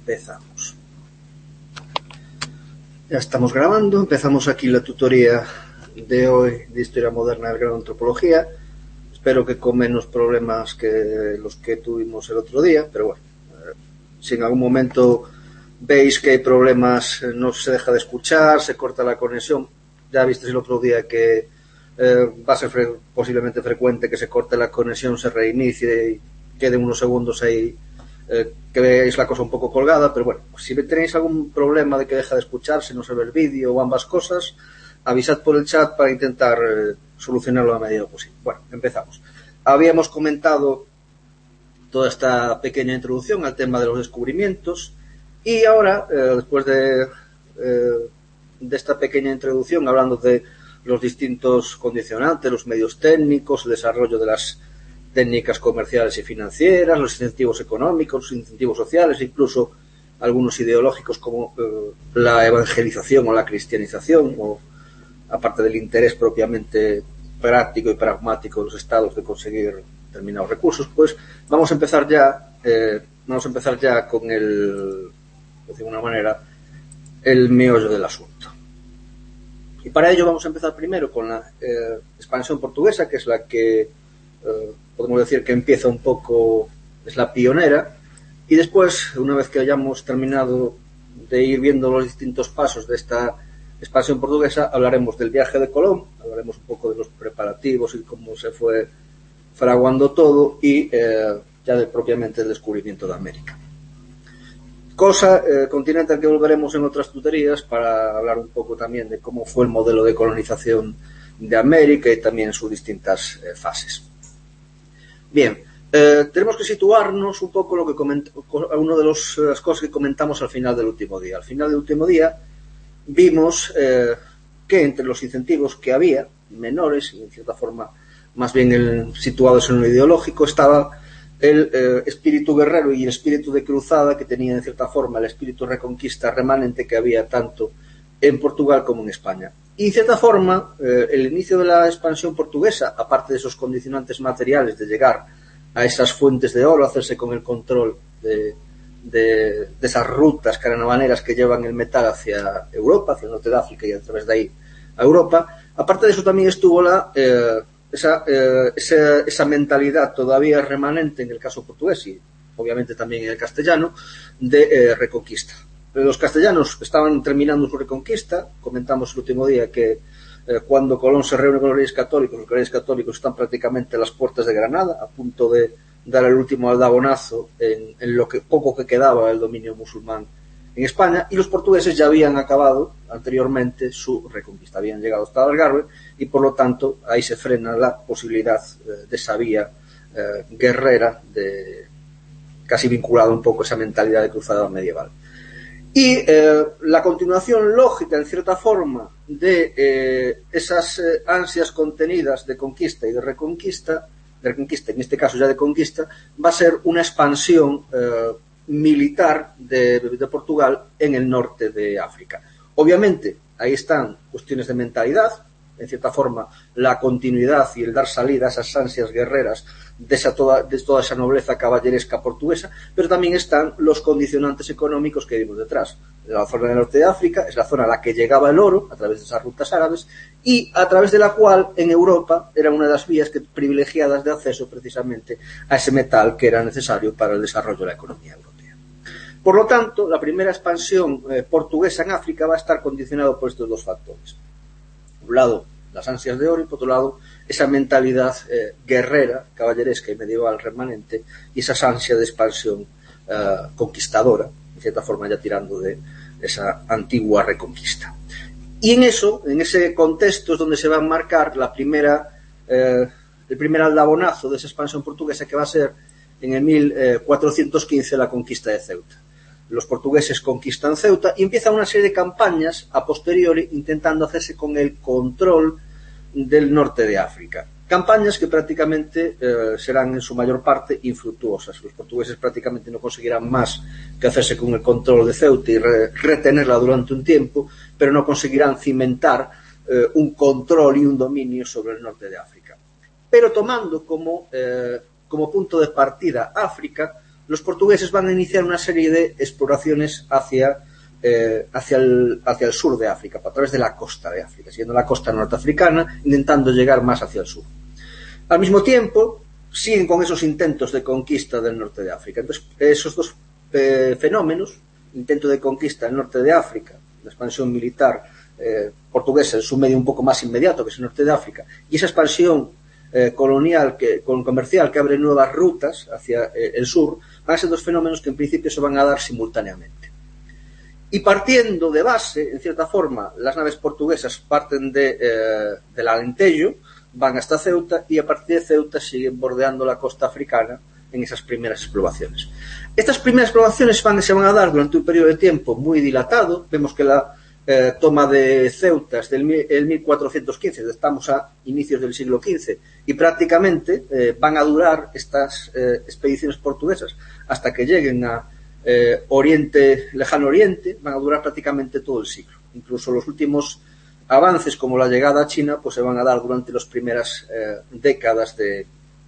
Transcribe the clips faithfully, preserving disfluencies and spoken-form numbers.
empezamos. Ya estamos grabando, empezamos aquí la tutoría de hoy de Historia Moderna del grado de Antropología. Espero que con menos problemas que los que tuvimos el otro día, pero bueno, eh, si en algún momento veis que hay problemas, eh, no se deja de escuchar, se corta la conexión, ya visteis el otro día que eh, va a ser fre- posiblemente frecuente que se corte la conexión, se reinicie y quede unos segundos ahí, eh, que veáis la cosa un poco colgada, pero bueno, si tenéis algún problema de que deja de escucharse, no se ve el vídeo o ambas cosas, avisad por el chat para intentar eh, solucionarlo a medida posible. Bueno, empezamos. Habíamos comentado toda esta pequeña introducción al tema de los descubrimientos y ahora, eh, después de, eh, de esta pequeña introducción, hablando de los distintos condicionantes, los medios técnicos, el desarrollo de las técnicas comerciales y financieras, los incentivos económicos, los incentivos sociales, incluso algunos ideológicos como eh, la evangelización o la cristianización, o aparte del interés propiamente práctico y pragmático de los estados de conseguir determinados recursos, pues vamos a empezar ya, eh, vamos a empezar ya con el, de alguna manera, el meollo del asunto. Y para ello vamos a empezar primero con la eh, expansión portuguesa, que es la que eh, podemos decir que empieza un poco, es la pionera, y después, una vez que hayamos terminado de ir viendo los distintos pasos de esta expansión portuguesa, hablaremos del viaje de Colón, hablaremos un poco de los preparativos y cómo se fue fraguando todo y eh, ya de, propiamente el descubrimiento de América. Cosa, eh, continente al que volveremos en otras tutorías para hablar un poco también de cómo fue el modelo de colonización de América y también sus distintas eh, fases. Bien, eh, tenemos que situarnos un poco lo que coment- una de los, las cosas que comentamos al final del último día. Al final del último día vimos eh, que entre los incentivos que había, menores y en cierta forma más bien el, situados en lo ideológico, estaba el eh, espíritu guerrero y el espíritu de cruzada que tenía en cierta forma el espíritu reconquista remanente que había tanto en Portugal como en España. Y en cierta forma eh, el inicio de la expansión portuguesa, aparte de esos condicionantes materiales de llegar a esas fuentes de oro, hacerse con el control de De, de esas rutas caravaneras que llevan el metal hacia Europa, hacia el norte de África y a través de ahí a Europa. Aparte de eso también estuvo la, eh, esa, eh, esa, esa mentalidad todavía remanente en el caso portugués y obviamente también en el castellano de eh, reconquista. Los castellanos estaban terminando su reconquista, comentamos el último día que eh, cuando Colón se reúne con los reyes católicos, los reyes católicos están prácticamente a las puertas de Granada, a punto de dar el último aldabonazo en, en lo que poco que quedaba del dominio musulmán en España, y los portugueses ya habían acabado anteriormente su reconquista, habían llegado hasta Algarve y por lo tanto ahí se frena la posibilidad eh, de esa vía eh, guerrera, de, casi vinculada un poco a esa mentalidad de cruzada medieval. Y eh, la continuación lógica, en cierta forma, de eh, esas eh, ansias contenidas de conquista y de reconquista, de reconquista, en este caso ya de conquista, va a ser una expansión eh, militar de, de Portugal en el norte de África. Obviamente, ahí están cuestiones de mentalidad, en cierta forma, la continuidad y el dar salida a esas ansias guerreras de, esa toda, de toda esa nobleza caballeresca portuguesa, pero también están los condicionantes económicos que vimos detrás. La zona del norte de África es la zona a la que llegaba el oro a través de esas rutas árabes y a través de la cual en Europa era una de las vías que, privilegiadas de acceso precisamente a ese metal que era necesario para el desarrollo de la economía europea. Por lo tanto, la primera expansión eh, portuguesa en África va a estar condicionado por estos dos factores. Por un lado, las ansias de oro y por otro lado, esa mentalidad eh, guerrera, caballeresca y medieval remanente y esas ansias de expansión eh, conquistadora, en cierta forma ya tirando de esa antigua reconquista. Y en eso, en ese contexto es donde se va a marcar la primera, eh, el primer aldabonazo de esa expansión portuguesa que va a ser en el mil cuatrocientos quince la conquista de Ceuta. Los portugueses conquistan Ceuta y empiezan una serie de campañas a posteriori intentando hacerse con el control del norte de África. Campañas que prácticamente eh, serán en su mayor parte infructuosas. Los portugueses prácticamente no conseguirán más que hacerse con el control de Ceuta y re retenerla durante un tiempo, pero no conseguirán cimentar eh, un control y un dominio sobre el norte de África. Pero tomando como, eh, como punto de partida África, los portugueses van a iniciar una serie de exploraciones hacia, eh, hacia, el, hacia el sur de África, a través de la costa de África, siguiendo la costa norteafricana, intentando llegar más hacia el sur. Al mismo tiempo, siguen con esos intentos de conquista del norte de África. Entonces, esos dos eh, fenómenos, intento de conquista del norte de África, la expansión militar eh, portuguesa en su medio un poco más inmediato, que es el norte de África, y esa expansión eh, colonial, que, con comercial, que abre nuevas rutas hacia eh, el sur, van a ser dos fenómenos que en principio se van a dar simultáneamente. Y partiendo de base, en cierta forma, las naves portuguesas parten de, eh, del Alentejo, van hasta Ceuta, y a partir de Ceuta siguen bordeando la costa africana en esas primeras exploraciones. Estas primeras exploraciones van, se van a dar durante un periodo de tiempo muy dilatado. Vemos que la eh, toma de Ceuta es del el mil cuatrocientos quince, estamos a inicios del siglo quince, y prácticamente eh, van a durar estas eh, expediciones portuguesas hasta que lleguen a eh, Oriente, Lejano Oriente, van a durar prácticamente todo el siglo. Incluso los últimos avances, como la llegada a China, pues se van a dar durante las primeras eh, décadas de,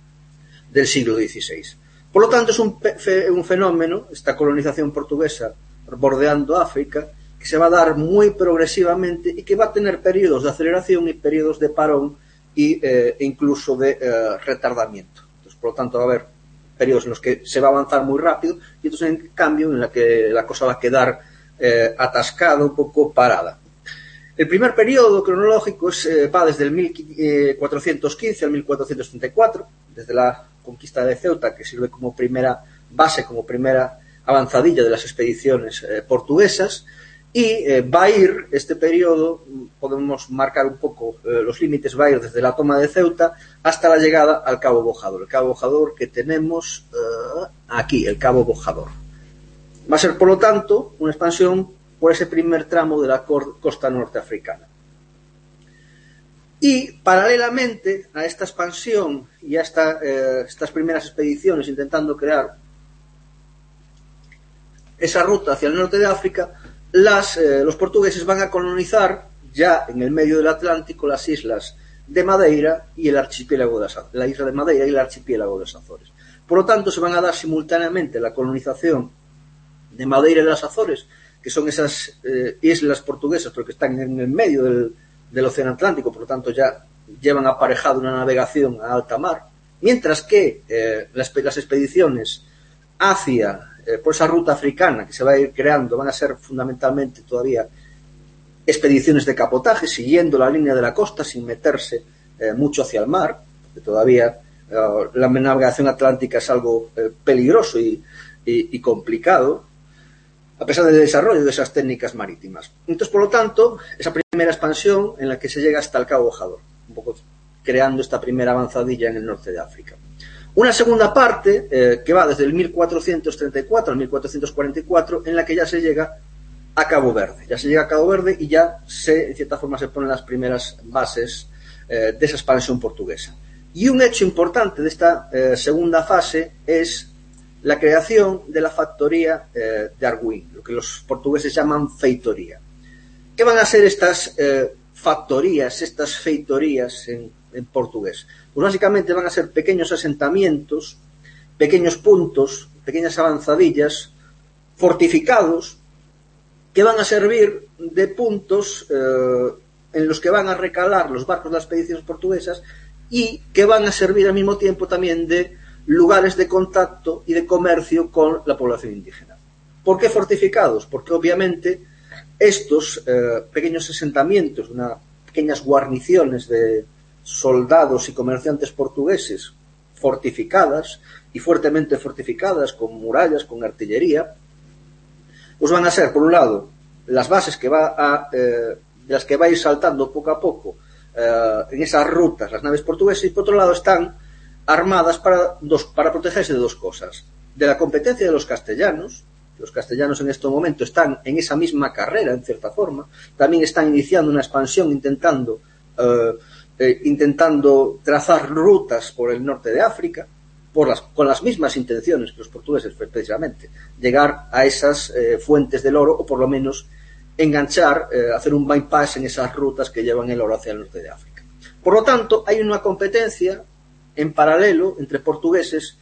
del siglo dieciséis. Por lo tanto, es un, fe, un fenómeno, esta colonización portuguesa bordeando África, que se va a dar muy progresivamente y que va a tener periodos de aceleración y periodos de parón y, eh, e incluso de eh, retardamiento. Entonces, por lo tanto, va a haber periodos en los que se va a avanzar muy rápido y otros, en cambio, en la que la cosa va a quedar eh, atascada, un poco parada. El primer periodo cronológico es, eh, va desde el mil cuatrocientos quince al mil cuatrocientos treinta y cuatro, desde la conquista de Ceuta, que sirve como primera base, como primera avanzadilla de las expediciones eh, portuguesas, y eh, va a ir este periodo, podemos marcar un poco eh, los límites, va a ir desde la toma de Ceuta hasta la llegada al Cabo Bojador, el Cabo Bojador que tenemos eh, aquí, el Cabo Bojador. Va a ser, por lo tanto, una expansión por ese primer tramo de la costa norteafricana. Y, paralelamente a esta expansión y a esta, eh, estas primeras expediciones intentando crear esa ruta hacia el norte de África, las, eh, los portugueses van a colonizar, ya en el medio del Atlántico, las islas de Madeira y el archipiélago de Azores, la isla de Madeira y el archipiélago de las Azores. Por lo tanto, se van a dar simultáneamente la colonización de Madeira y de las Azores, que son esas eh, islas portuguesas, pero que están en el medio del, del Océano Atlántico, por lo tanto ya llevan aparejado una navegación a alta mar, mientras que eh, las, las expediciones hacia, eh, por esa ruta africana que se va a ir creando, van a ser fundamentalmente todavía expediciones de cabotaje, siguiendo la línea de la costa sin meterse eh, mucho hacia el mar, porque todavía eh, la navegación atlántica es algo eh, peligroso y, y, y complicado, a pesar del desarrollo de esas técnicas marítimas. Entonces, por lo tanto, esa primera expansión en la que se llega hasta el Cabo Bojador, un poco creando esta primera avanzadilla en el norte de África. Una segunda parte, eh, que va desde el mil cuatrocientos treinta y cuatro al mil cuatrocientos cuarenta y cuatro, en la que ya se llega a Cabo Verde. Ya se llega a Cabo Verde y ya se, en cierta forma, se ponen las primeras bases eh, de esa expansión portuguesa. Y un hecho importante de esta eh, segunda fase es la creación de la factoría eh, de Arguín, lo que los portugueses llaman feitoría. ¿Qué van a ser estas eh, factorías, estas feitorías en, en portugués? Pues básicamente van a ser pequeños asentamientos, pequeños puntos, pequeñas avanzadillas, fortificados, que van a servir de puntos eh, en los que van a recalar los barcos de las expediciones portuguesas y que van a servir al mismo tiempo también de lugares de contacto y de comercio con la población indígena. ¿Por qué fortificados? Porque obviamente estos eh, pequeños asentamientos, una, pequeñas guarniciones de soldados y comerciantes portugueses fortificadas y fuertemente fortificadas con murallas, con artillería, pues van a ser, por un lado, las bases que va a, eh, de las que va a ir saltando poco a poco eh, en esas rutas las naves portuguesas, y por otro lado están armadas para, dos, para protegerse de dos cosas: de la competencia de los castellanos. Los castellanos en este momento están en esa misma carrera, en cierta forma, también están iniciando una expansión intentando, eh, eh, intentando trazar rutas por el norte de África, por las, con las mismas intenciones que los portugueses, precisamente, llegar a esas eh, fuentes del oro, o por lo menos enganchar, eh, hacer un bypass en esas rutas que llevan el oro hacia el norte de África. Por lo tanto, hay una competencia en paralelo entre portugueses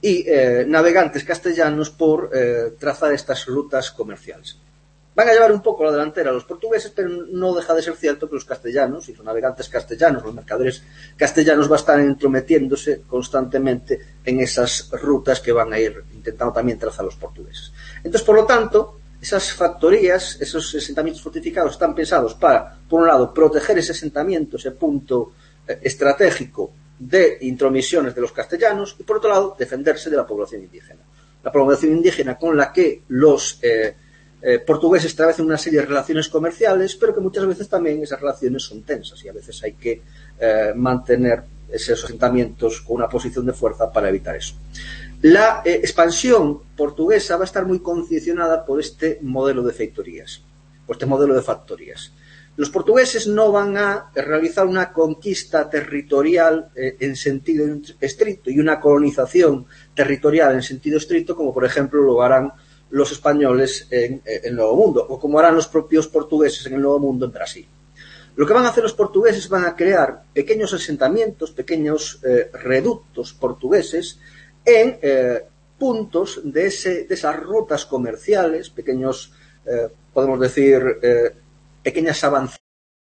y eh, navegantes castellanos por eh, trazar estas rutas comerciales. Van a llevar un poco la delantera a los portugueses, pero no deja de ser cierto que los castellanos y los navegantes castellanos, los mercaderes castellanos, van a estar entrometiéndose constantemente en esas rutas que van a ir intentando también trazar los portugueses. Entonces, por lo tanto, esas factorías, esos asentamientos fortificados están pensados para, por un lado, proteger ese asentamiento, ese punto eh, estratégico de intromisiones de los castellanos, y por otro lado, defenderse de la población indígena. La población indígena con la que los eh, eh, portugueses establecen una serie de relaciones comerciales, pero que muchas veces también esas relaciones son tensas y a veces hay que eh, mantener esos asentamientos con una posición de fuerza para evitar eso. La eh, expansión portuguesa va a estar muy condicionada por este modelo de factorías, por este modelo de factorías. Los portugueses no van a realizar una conquista territorial eh, en sentido estricto y una colonización territorial en sentido estricto, como por ejemplo lo harán los españoles en, en el Nuevo Mundo, o como harán los propios portugueses en el Nuevo Mundo en Brasil. Lo que van a hacer los portugueses van a crear pequeños asentamientos, pequeños eh, reductos portugueses en eh, puntos de, ese, de esas rutas comerciales, pequeños, eh, podemos decir, eh, pequeñas avanzadas.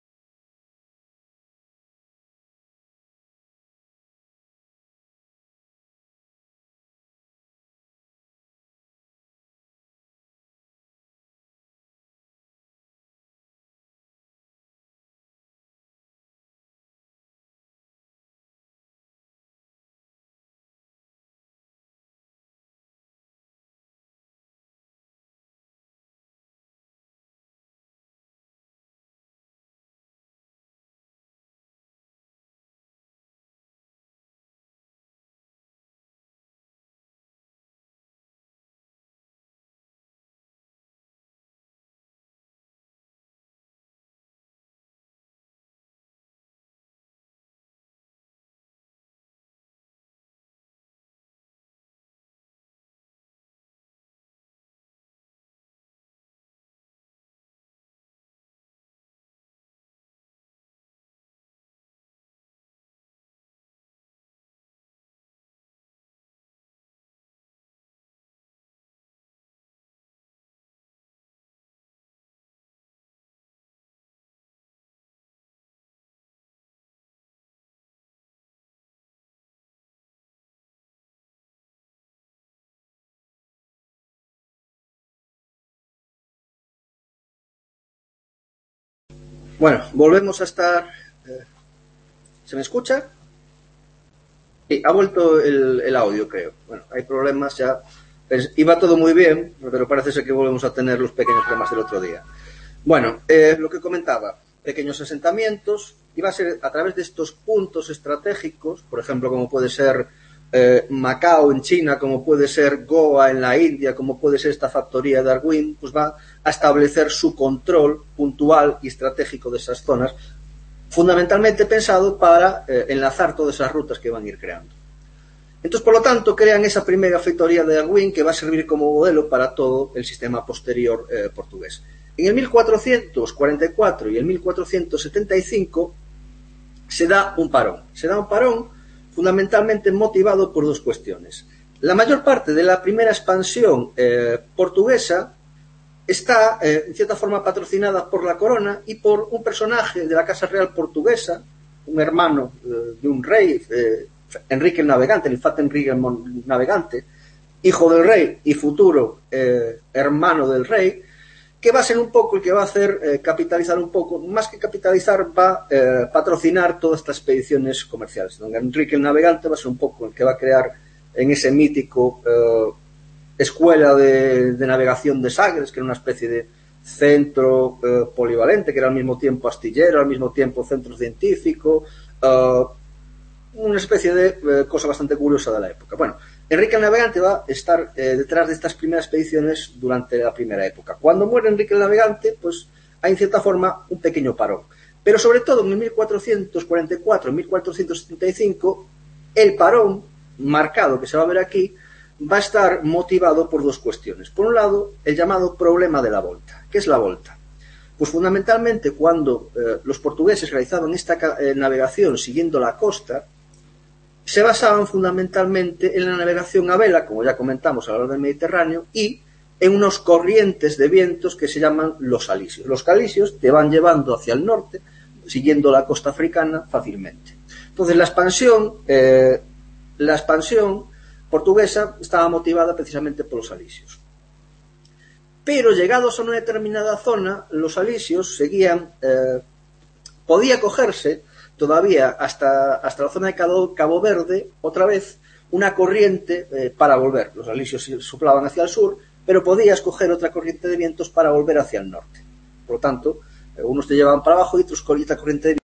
Bueno, volvemos a estar... Eh, ¿se me escucha? Sí, ha vuelto el, el audio, creo. Bueno, hay problemas ya. Pues, iba todo muy bien, pero parece ser que volvemos a tener los pequeños problemas del otro día. Bueno, eh, lo que comentaba, pequeños asentamientos, iba a ser a través de estos puntos estratégicos, por ejemplo, como puede ser eh, Macao en China, como puede ser Goa en la India, como puede ser esta factoría de Darwin, pues va a establecer su control puntual y estratégico de esas zonas, fundamentalmente pensado para eh, enlazar todas esas rutas que van a ir creando. Entonces, por lo tanto, crean esa primera factoría de Darwin que va a servir como modelo para todo el sistema posterior eh, portugués. En el mil cuatrocientos cuarenta y cuatro y el mil cuatrocientos setenta y cinco se da un parón. Se da un parón fundamentalmente motivado por dos cuestiones. La mayor parte de la primera expansión eh, portuguesa está, eh, en cierta forma, patrocinada por la corona y por un personaje de la Casa Real portuguesa, un hermano eh, de un rey, eh, Enrique el Navegante, el infante Enrique el Navegante, hijo del rey y futuro eh, hermano del rey, que va a ser un poco el que va a hacer eh, capitalizar un poco, más que capitalizar, va a eh, patrocinar todas estas expediciones comerciales. Don Enrique el Navegante va a ser un poco el que va a crear en ese mítico eh, escuela de, de navegación de Sagres, que era una especie de centro eh, polivalente, que era al mismo tiempo astillero, al mismo tiempo centro científico, eh, una especie de eh, cosa bastante curiosa de la época. Bueno, Enrique el Navegante va a estar eh, detrás de estas primeras expediciones durante la primera época. Cuando muere Enrique el Navegante, pues hay en cierta forma un pequeño parón. Pero sobre todo en mil cuatrocientos cuarenta y cuatro y mil cuatrocientos setenta y cinco, el parón marcado que se va a ver aquí va a estar motivado por dos cuestiones. Por un lado, el llamado problema de la volta. ¿Qué es la volta? Pues fundamentalmente cuando eh, los portugueses realizaban esta eh, navegación siguiendo la costa, se basaban fundamentalmente en la navegación a vela, como ya comentamos, a lo largo del Mediterráneo, y en unos corrientes de vientos que se llaman los alisios. Los alisios te van llevando hacia el norte, siguiendo la costa africana fácilmente. Entonces, la expansión, eh, la expansión portuguesa estaba motivada precisamente por los alisios. Pero llegados a una determinada zona, los alisios seguían, eh, podía cogerse todavía hasta, hasta la zona de Cabo, Cabo Verde, otra vez, una corriente eh, para volver. Los alisios soplaban hacia el sur, pero podías coger otra corriente de vientos para volver hacia el norte. Por lo tanto, eh, unos te llevaban para abajo y otros con esta corriente de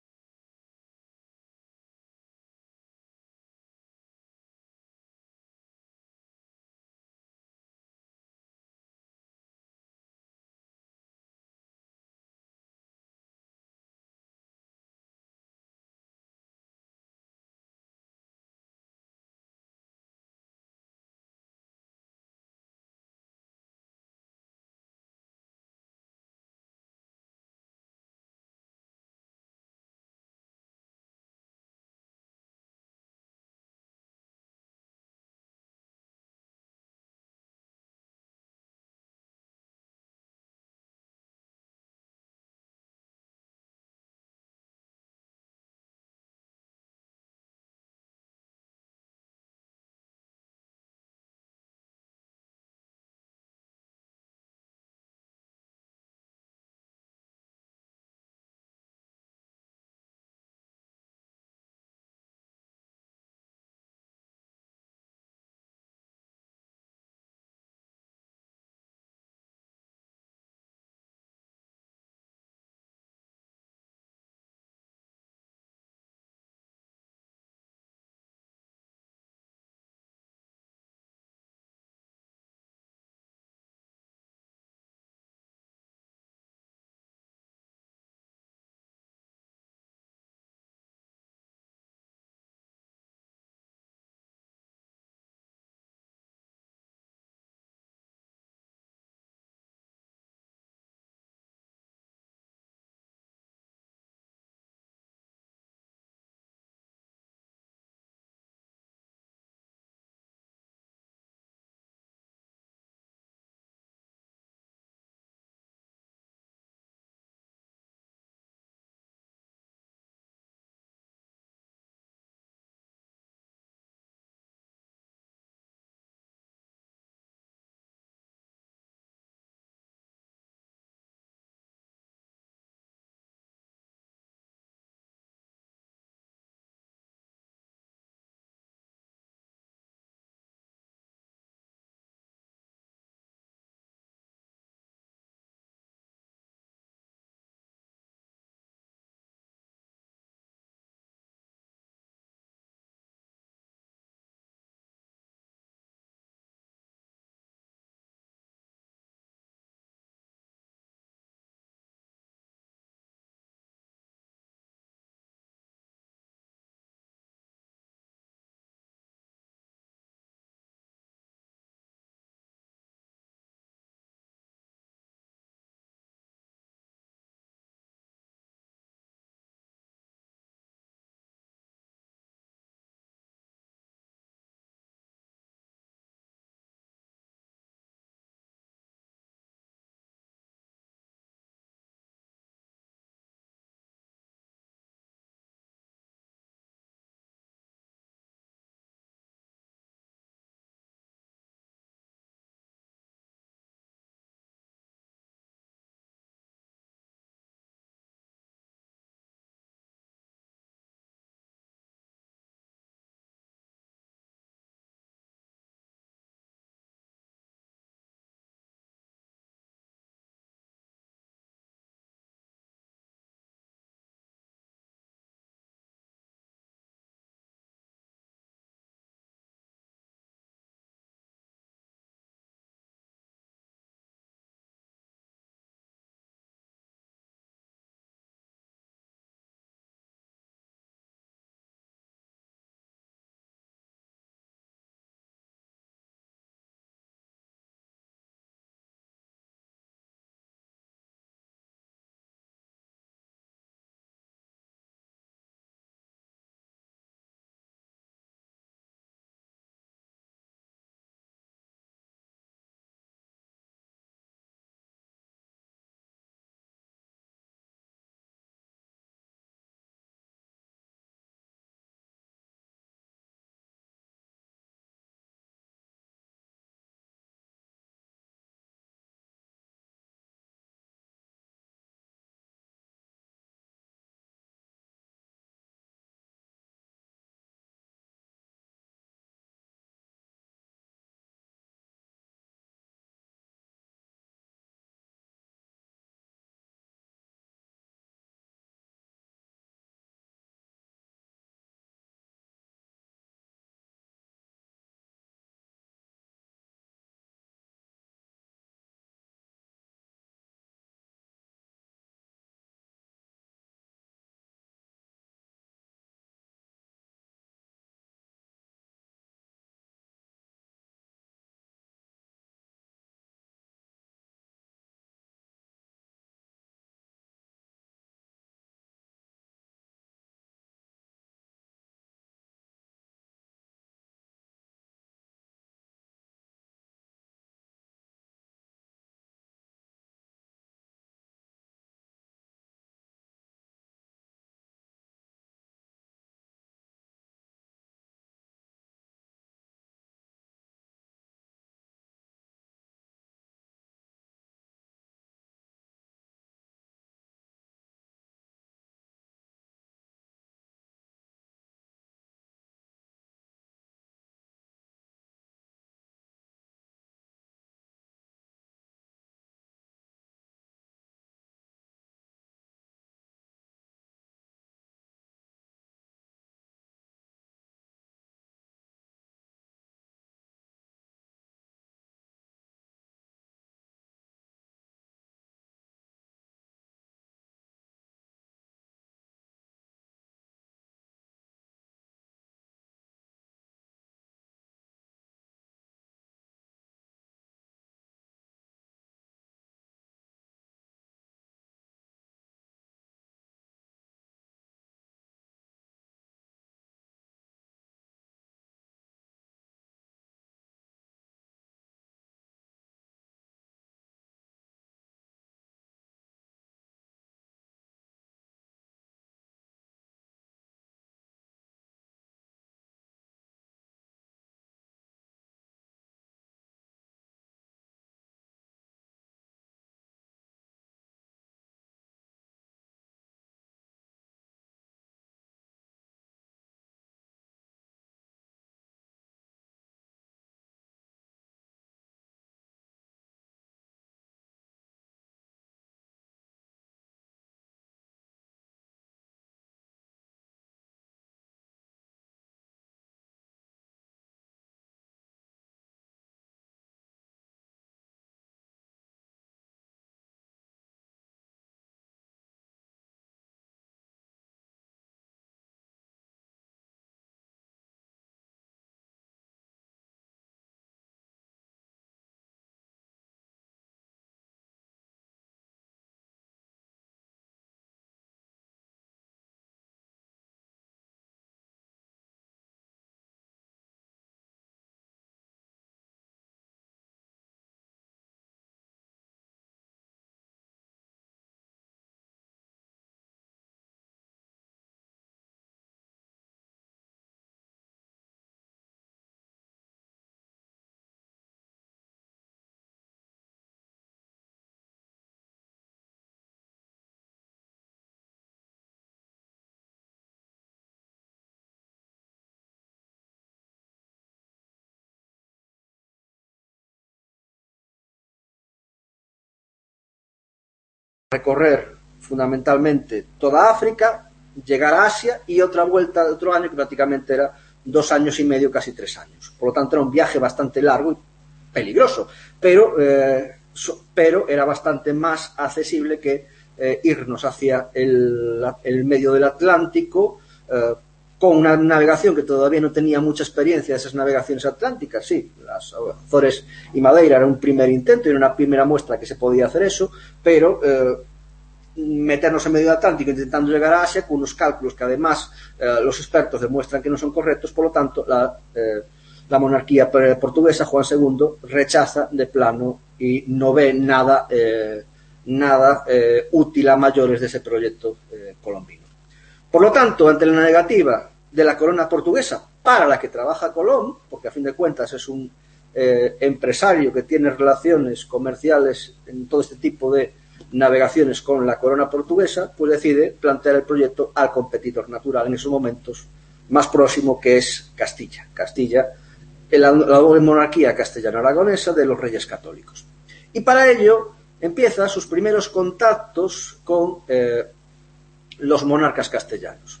recorrer fundamentalmente toda África, llegar a Asia y otra vuelta de otro año que prácticamente era dos años y medio, casi tres años. Por lo tanto, era un viaje bastante largo y peligroso, pero, eh, so, pero era bastante más accesible que eh, irnos hacia el, el medio del Atlántico, eh, con una navegación que todavía no tenía mucha experiencia de esas navegaciones atlánticas. Sí, las Azores y Madeira era un primer intento, era una primera muestra que se podía hacer eso, pero eh, meternos en medio del Atlántico intentando llegar a Asia con unos cálculos que además eh, los expertos demuestran que no son correctos. Por lo tanto, la, eh, la monarquía portuguesa, Juan segundo, rechaza de plano y no ve nada, eh, nada eh, útil a mayores de ese proyecto eh, colombino. Por lo tanto, ante la negativa de la corona portuguesa, para la que trabaja Colón, porque a fin de cuentas es un eh, empresario que tiene relaciones comerciales en todo este tipo de navegaciones con la corona portuguesa, pues decide plantear el proyecto al competidor natural en esos momentos más próximo, que es Castilla. Castilla, la, la doble monarquía castellano-aragonesa de los reyes católicos. Y para ello empieza sus primeros contactos con eh, los monarcas castellanos.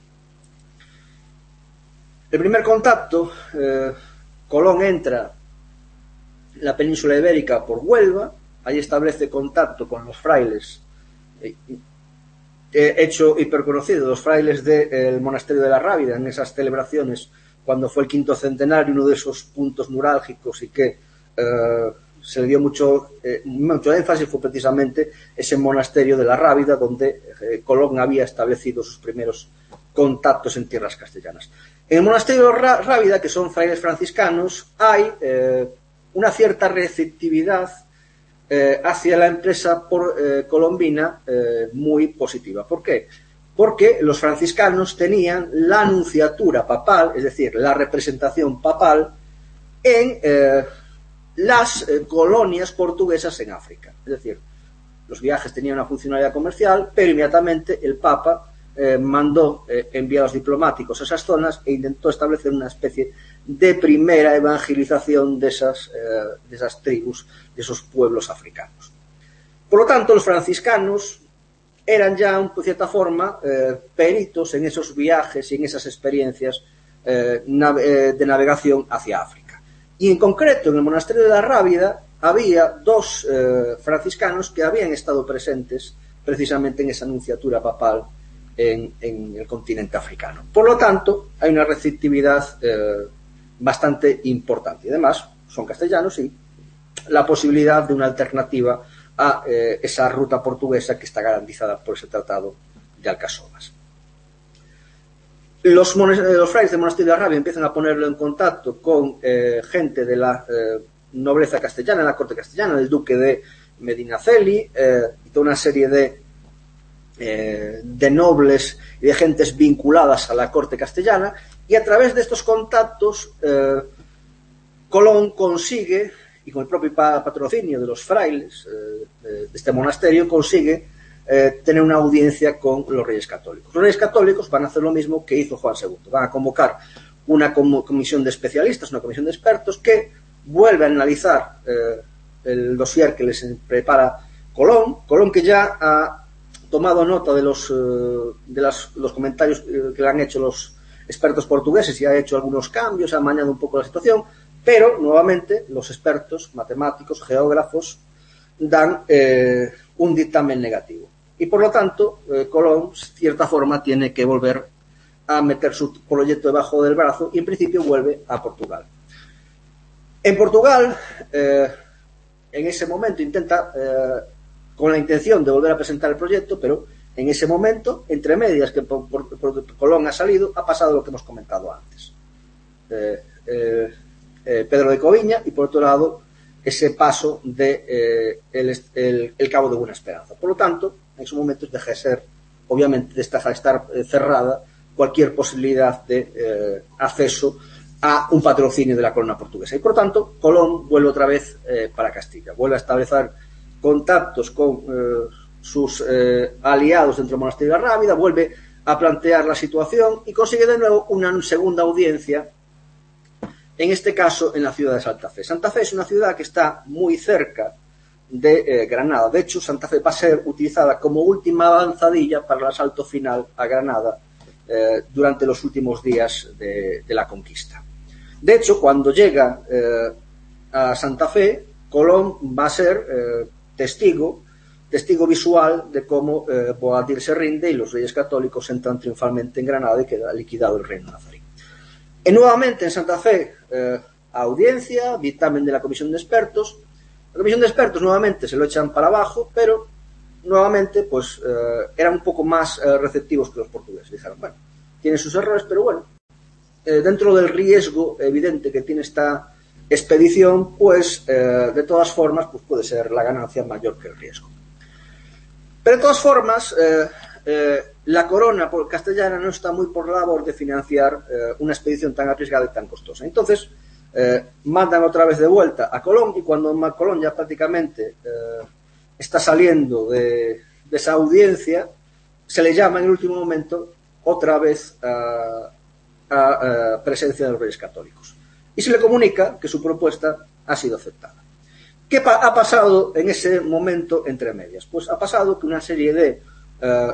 El primer contacto, eh, Colón entra en la península ibérica por Huelva, ahí establece contacto con los frailes, eh, eh, hecho hiperconocido, los frailes del de, monasterio de la Rábida, en esas celebraciones cuando fue el quinto centenario, uno de esos puntos neurálgicos y que eh, se le dio mucho, eh, mucho énfasis fue precisamente ese monasterio de la Rábida, donde eh, Colón había establecido sus primeros contactos en tierras castellanas. En el monasterio de la Rábida, que son frailes franciscanos, hay eh, una cierta receptividad eh, hacia la empresa por, eh, colombina eh, muy positiva. ¿Por qué? Porque los franciscanos tenían la nunciatura papal, es decir, la representación papal en eh, las eh, colonias portuguesas en África. Es decir, los viajes tenían una funcionalidad comercial, pero inmediatamente el Papa eh, mandó eh, enviados diplomáticos a esas zonas e intentó establecer una especie de primera evangelización de esas, eh, de esas tribus, de esos pueblos africanos. Por lo tanto, los franciscanos eran ya, de cierta forma, eh, peritos en esos viajes y en esas experiencias eh, nav eh, de navegación hacia África. Y en concreto, en el monasterio de la Rábida había dos eh, franciscanos que habían estado presentes precisamente en esa nunciatura papal en, en el continente africano. Por lo tanto, hay una receptividad eh, bastante importante. Y además, son castellanos y la posibilidad de una alternativa a eh, esa ruta portuguesa que está garantizada por ese tratado de Alcasovas. Los, los frailes del monasterio de la Rábida empiezan a ponerlo en contacto con eh, gente de la eh, nobleza castellana, de la corte castellana, del duque de Medinaceli, eh, y toda una serie de, eh, de nobles y de gentes vinculadas a la corte castellana, y a través de estos contactos eh, Colón consigue, y con el propio patrocinio de los frailes eh, de este monasterio, consigue eh, tener una audiencia con los reyes católicos. Los reyes católicos van a hacer lo mismo que hizo Juan segundo. Van a convocar una comisión de especialistas, una comisión de expertos, que vuelve a analizar eh, el dossier que les prepara Colón. Colón, que ya ha tomado nota de los, eh, de las, los comentarios que le han hecho los expertos portugueses y ha hecho algunos cambios, ha amañado un poco la situación. Pero, nuevamente, los expertos, matemáticos, geógrafos, dan eh, un dictamen negativo. Y, por lo tanto, eh, Colón, de cierta forma, tiene que volver a meter su proyecto debajo del brazo y, en principio, vuelve a Portugal. En Portugal, eh, en ese momento, intenta, eh, con la intención de volver a presentar el proyecto, pero en ese momento, entre medias que por, por, por Colón ha salido, ha pasado lo que hemos comentado antes. Eh, eh, Eh, Pedro de Coviña, y por otro lado ese paso de eh, el, el, el Cabo de Buena Esperanza. Por lo tanto, en esos momentos deja de ser, obviamente, de estar, estar eh, cerrada cualquier posibilidad de eh, acceso a un patrocinio de la corona portuguesa. Y por lo tanto, Colón vuelve otra vez eh, para Castilla, vuelve a establecer contactos con eh, sus eh, aliados dentro del monasterio de la Rábida, vuelve a plantear la situación y consigue de nuevo una segunda audiencia, en este caso en la ciudad de Santa Fe. Santa Fe es una ciudad que está muy cerca de eh, Granada. De hecho, Santa Fe va a ser utilizada como última avanzadilla para el asalto final a Granada eh, durante los últimos días de, de la conquista. De hecho, cuando llega eh, a Santa Fe, Colón va a ser eh, testigo, testigo visual de cómo eh, Boabdil se rinde y los reyes católicos entran triunfalmente en Granada y queda liquidado el reino nazarí. Y nuevamente en Santa Fe, eh, audiencia, dictamen de la comisión de expertos. La comisión de expertos nuevamente se lo echan para abajo, pero nuevamente pues eh, eran un poco más eh, receptivos que los portugueses. Dijeron, bueno, tiene sus errores, pero bueno, eh, dentro del riesgo evidente que tiene esta expedición, pues eh, de todas formas pues puede ser la ganancia mayor que el riesgo. Pero de todas formas, eh, eh, la corona castellana no está muy por la labor de financiar eh, una expedición tan arriesgada y tan costosa. Entonces, eh, mandan otra vez de vuelta a Colón, y cuando Colón ya prácticamente eh, está saliendo de, de esa audiencia, se le llama en el último momento otra vez a, a, a presencia de los reyes católicos. Y se le comunica que su propuesta ha sido aceptada. ¿Qué pa ha pasado en ese momento entre medias? Pues ha pasado que una serie de eh,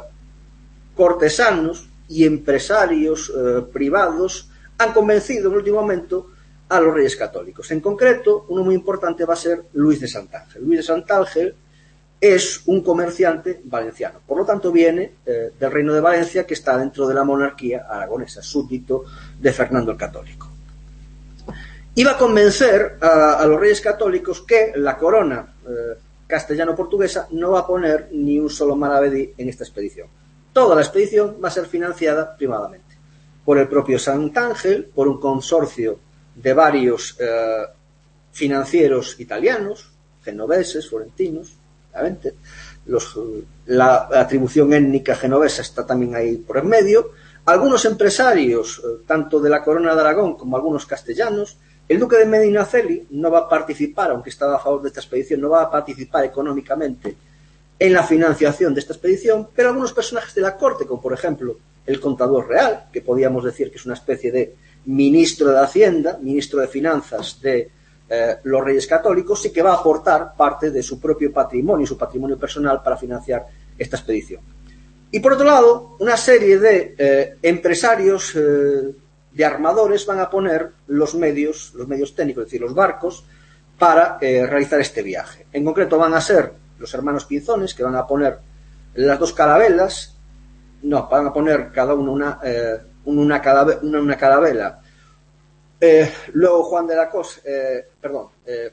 cortesanos y empresarios eh, privados han convencido en el último momento a los reyes católicos. En concreto, uno muy importante va a ser Luis de Santángel. Luis de Santángel es un comerciante valenciano, por lo tanto viene eh, del reino de Valencia, que está dentro de la monarquía aragonesa, súbdito de Fernando el Católico. Iba a convencer a, a los reyes católicos que la corona eh, castellano-portuguesa no va a poner ni un solo maravedí en esta expedición. Toda la expedición va a ser financiada privadamente por el propio Santángel, por un consorcio de varios eh, financieros italianos, genoveses, florentinos, obviamente. Los, la atribución étnica genovesa está también ahí por en medio. Algunos empresarios, eh, tanto de la corona de Aragón como algunos castellanos. El duque de Medinaceli no va a participar, aunque estaba a favor de esta expedición, no va a participar económicamente en la financiación de esta expedición, pero algunos personajes de la corte, como por ejemplo el contador real, que podríamos decir que es una especie de ministro de Hacienda, ministro de Finanzas de eh, los Reyes Católicos, sí que va a aportar parte de su propio patrimonio, su patrimonio personal, para financiar esta expedición. Y por otro lado, una serie de eh, empresarios eh, de armadores van a poner los medios, los medios técnicos, es decir, los barcos, para eh, realizar este viaje. En concreto van a ser los hermanos Pinzones, que van a poner las dos carabelas, no, van a poner cada uno una, eh, una, carabe, una, una carabela. Eh, luego Juan de la Cosa, eh, perdón, eh,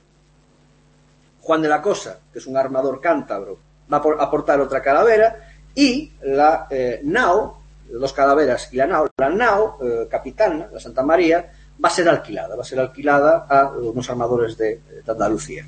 Juan de la Cosa, que es un armador cántabro, va a aportar otra calavera, y la eh, nao, dos calaveras y la nao, la nao eh, capitana, la Santa María, va a ser alquilada, va a ser alquilada a unos armadores de, de Andalucía.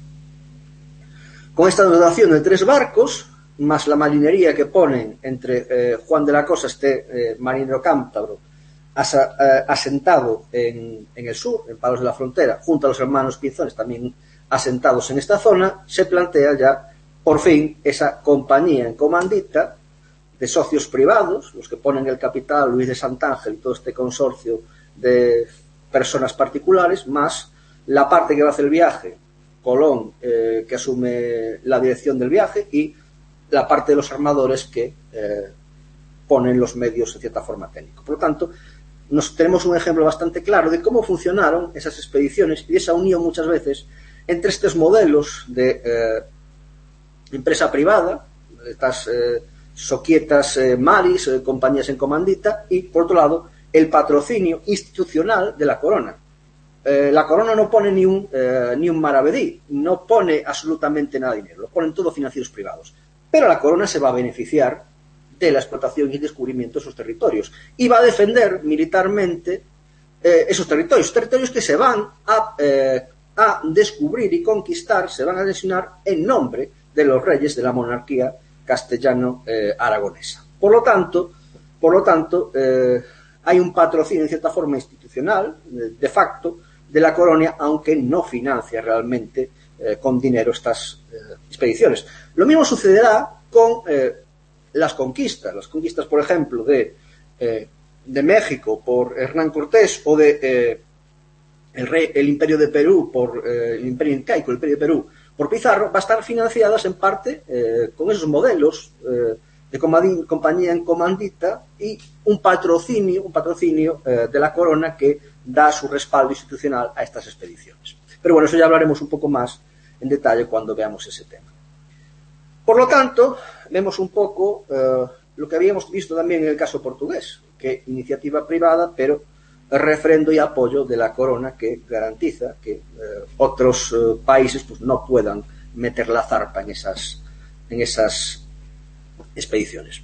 Con esta dotación de tres barcos, más la marinería que ponen entre eh, Juan de la Cosa, este eh, marinero cántabro, asa, eh, asentado en, en el sur, en Palos de la Frontera, junto a los hermanos Pinzones, también asentados en esta zona, se plantea ya, por fin, esa compañía en comandita de socios privados, los que ponen el capital, Luis de Santángel y todo este consorcio de personas particulares, más la parte que va a hacer el viaje, Colón, eh, que asume la dirección del viaje, y la parte de los armadores que eh, ponen los medios en cierta forma técnicos. Por lo tanto, nos tenemos un ejemplo bastante claro de cómo funcionaron esas expediciones y esa unión muchas veces entre estos modelos de eh, empresa privada, estas eh, soquietas eh, maris, eh, compañías en comandita, y por otro lado el patrocinio institucional de la corona. Eh, la corona no pone ni un, eh, ni un maravedí, no pone absolutamente nada de dinero, lo ponen todos financieros privados. Pero la corona se va a beneficiar de la explotación y descubrimiento de esos territorios y va a defender militarmente eh, esos territorios, territorios que se van a, eh, a descubrir y conquistar, se van a designar en nombre de los reyes de la monarquía castellano-aragonesa. Eh, por lo tanto, por lo tanto eh, hay un patrocinio en cierta forma institucional, de, de facto, de la corona, aunque no financia realmente eh, con dinero estas eh, expediciones. Lo mismo sucederá con eh, las conquistas, las conquistas, por ejemplo, de, eh, de México por Hernán Cortés, o de eh, el, rey, el Imperio de Perú por eh, el Imperio Incaico, el Imperio de Perú, por Pizarro, va a estar financiadas en parte eh, con esos modelos eh, de compañía en comandita y un patrocinio, un patrocinio eh, de la corona que da su respaldo institucional a estas expediciones. Pero bueno, eso ya hablaremos un poco más en detalle cuando veamos ese tema. Por lo tanto, vemos un poco eh, lo que habíamos visto también en el caso portugués, que iniciativa privada, pero refrendo y apoyo de la corona que garantiza que eh, otros eh, países pues, no puedan meter la zarpa en esas, en esas expediciones.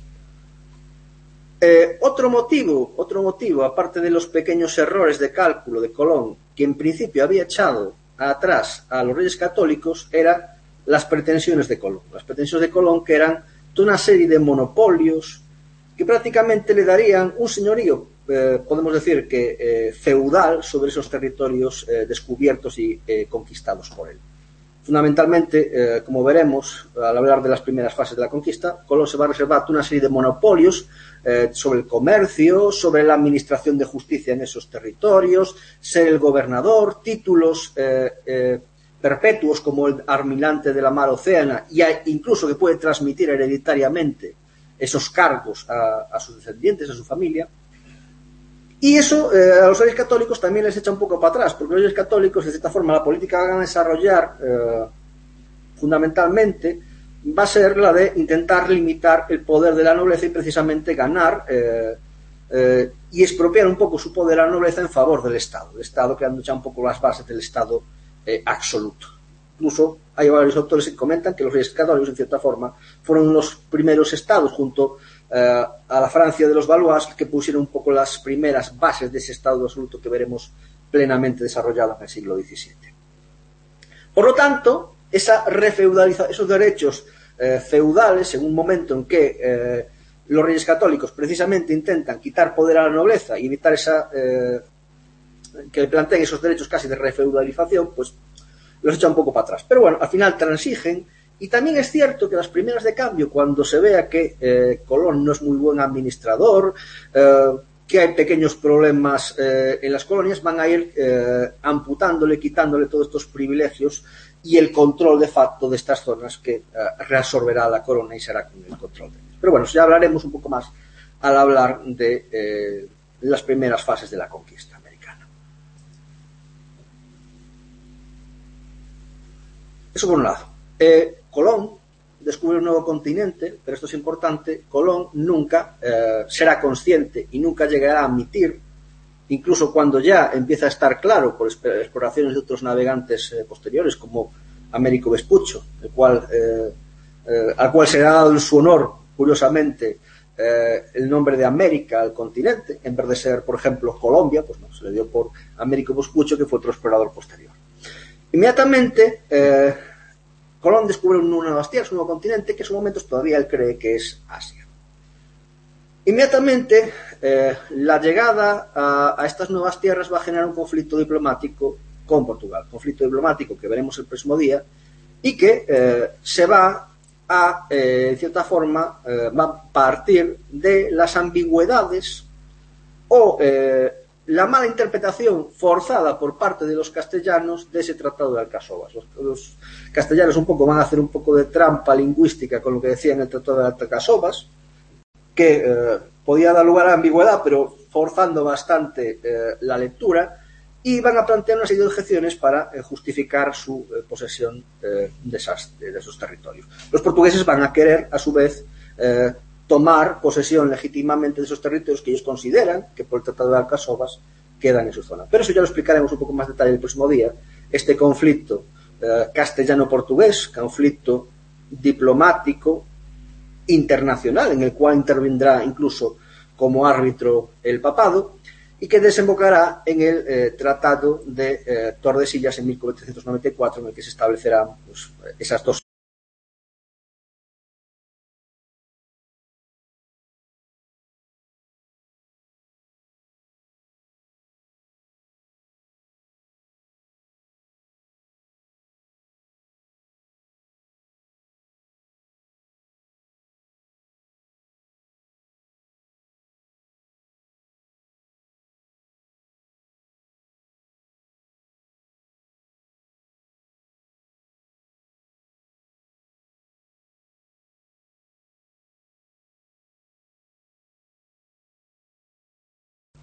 Eh, otro motivo, otro motivo, aparte de los pequeños errores de cálculo de Colón, que en principio había echado atrás a los reyes católicos, era las pretensiones de Colón. Las pretensiones de Colón que eran toda una serie de monopolios que prácticamente le darían un señorío, eh, podemos decir que eh, feudal, sobre esos territorios eh, descubiertos y eh, conquistados por él. Fundamentalmente, eh, como veremos al hablar de las primeras fases de la conquista, Colón se va a reservar una serie de monopolios eh, sobre el comercio, sobre la administración de justicia en esos territorios, ser el gobernador, títulos eh, eh, perpetuos como el almirante de la mar Océana, y incluso que puede transmitir hereditariamente esos cargos a, a sus descendientes, a su familia. Y eso eh, a los reyes católicos también les echa un poco para atrás, porque los reyes católicos, de cierta forma, la política que van a desarrollar eh, fundamentalmente va a ser la de intentar limitar el poder de la nobleza y precisamente ganar eh, eh, y expropiar un poco su poder a la nobleza en favor del Estado. El Estado creando ya un poco las bases del Estado eh, absoluto. Incluso hay varios autores que comentan que los reyes católicos, en cierta forma, fueron los primeros estados junto eh, a la Francia de los Valois que pusieron un poco las primeras bases de ese estado absoluto que veremos plenamente desarrollado en el siglo diecisiete. Por lo tanto, esa refeudalización, esos derechos eh, feudales, en un momento en que eh, los reyes católicos precisamente intentan quitar poder a la nobleza y evitar esa eh, que le planteen esos derechos casi de refeudalización, pues los echa un poco para atrás. Pero bueno, al final transigen, y también es cierto que las primeras de cambio, cuando se vea que eh, Colón no es muy buen administrador, eh, que hay pequeños problemas eh, en las colonias, van a ir eh, amputándole, quitándole todos estos privilegios y el control de facto de estas zonas que eh, reabsorberá la corona y será con el control de ellos. Pero bueno, ya hablaremos un poco más al hablar de eh, las primeras fases de la conquista americana. Eso por un lado. Eh, Colón descubre un nuevo continente, pero esto es importante, Colón nunca eh, será consciente y nunca llegará a admitir, incluso cuando ya empieza a estar claro por exploraciones de otros navegantes eh, posteriores, como Américo Vespuccio, el cual, eh, eh, al cual se le ha dado en su honor, curiosamente, eh, el nombre de América al continente, en vez de ser, por ejemplo, Colombia, pues no, se le dio por Américo Vespuccio, que fue otro explorador posterior. Inmediatamente, eh, Colón descubre un nuevas tierras, un nuevo continente, que en sus momentos todavía él cree que es Asia. Inmediatamente, eh, la llegada a, a estas nuevas tierras va a generar un conflicto diplomático con Portugal, conflicto diplomático que veremos el próximo día, y que eh, se va a, eh, en cierta forma, eh, va a partir de las ambigüedades o eh, la mala interpretación forzada por parte de los castellanos de ese tratado de Alcasovas. Los, los castellanos un poco van a hacer un poco de trampa lingüística con lo que decían el tratado de Alcasovas, que eh, podía dar lugar a ambigüedad, pero forzando bastante eh, la lectura, y van a plantear una serie de objeciones para eh, justificar su eh, posesión eh, de, esas, de esos territorios. Los portugueses van a querer, a su vez, eh, tomar posesión legítimamente de esos territorios que ellos consideran que por el Tratado de Alcasovas quedan en su zona. Pero eso ya lo explicaremos un poco más detalle el próximo día. Este conflicto eh, castellano-portugués, conflicto diplomático internacional, en el cual intervendrá incluso como árbitro el papado, y que desembocará en el eh, Tratado de eh, Tordesillas en mil cuatrocientos noventa y cuatro, en el que se establecerán pues, esas dos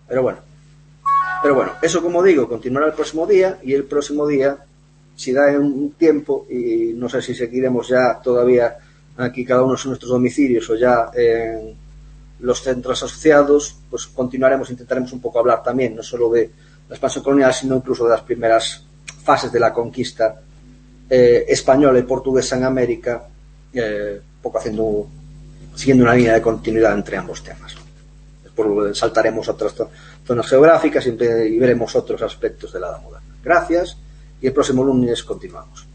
Pero bueno, pero bueno, eso como digo, continuará el próximo día, y el próximo día, si da un tiempo, y no sé si seguiremos ya todavía aquí cada uno en nuestros domicilios o ya en los centros asociados, pues continuaremos, intentaremos un poco hablar también, no solo de la expansión colonial, sino incluso de las primeras fases de la conquista eh, española y portuguesa en América, eh, un poco haciendo, siguiendo una línea de continuidad entre ambos temas. Después saltaremos a otras zonas geográficas y veremos otros aspectos de la Edad Moderna. Gracias, y el próximo lunes continuamos.